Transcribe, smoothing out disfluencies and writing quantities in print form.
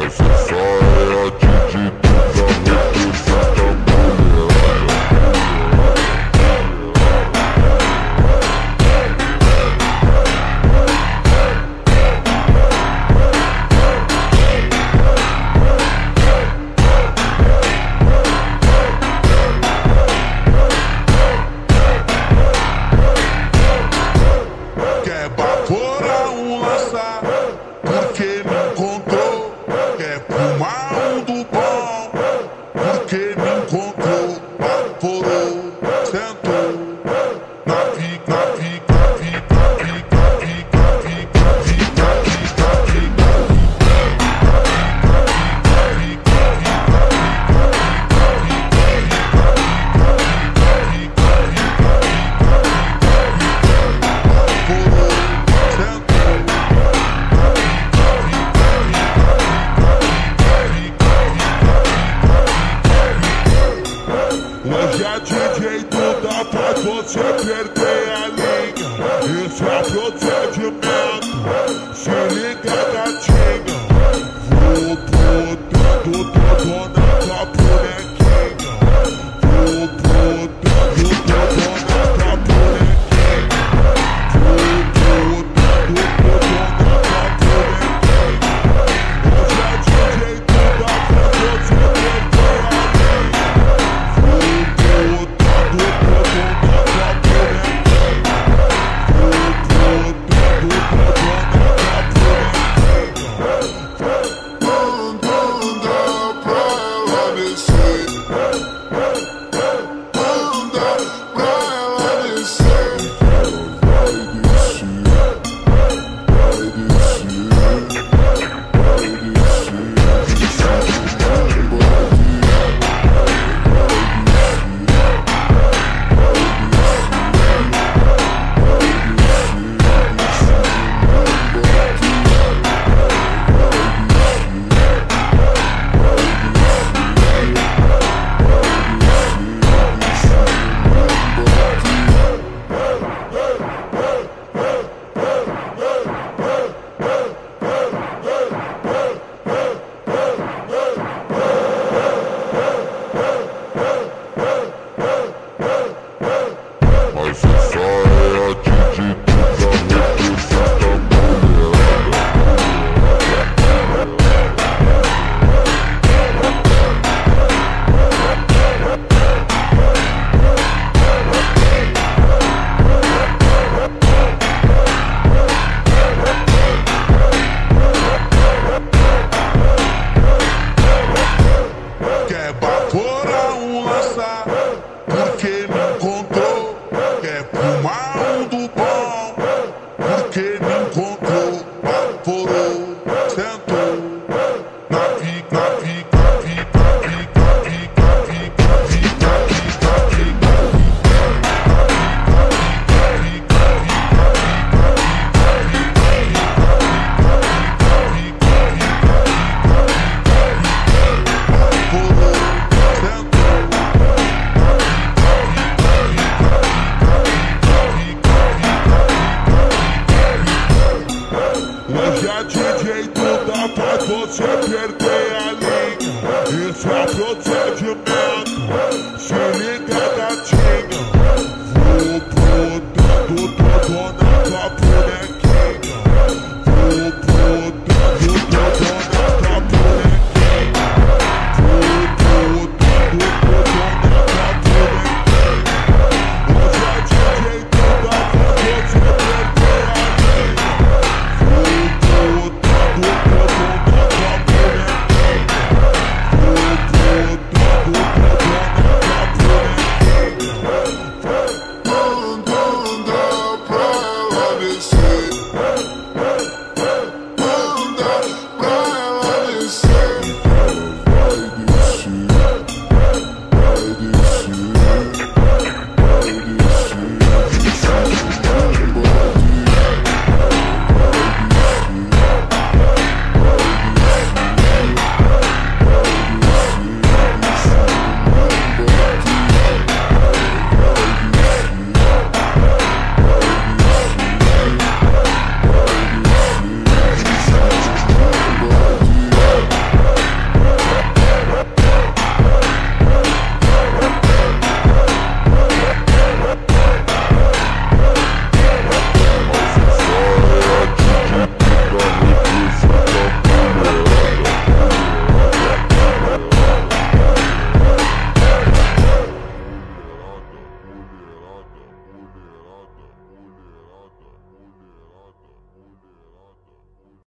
Mas você só é atingido pra representar a mulherada. Quer baforar lança, porque me encontrou. Quer fumar do bom, porque me encontrou. Baforou, sentou, na pica, na pica, na pica, na pica, na pica, na pica, na pica, na pica, na pica. Hoje é DJ Duda, faz você perder a linha. Esse é procedimento, se liga gatinha. Vou botando todo na tua bonequinha. Vou botando todo na tua bonequinha. Vou botando todo na tua bonequinha. Hoje é DJ Duda, faz você perder a linha. Mas você só é atingido pra representar a mulherada. Quer baforar lança, porque me encontrou. Quer fumar do bom, porque me encontrou. Baforou, sentou, na pica, na pica, na pica, na pica, na pica, na pica, na pica, na pica, na pica. Hoje é DJ Duda, faz você perder a linha. Esse é procedimento, se liga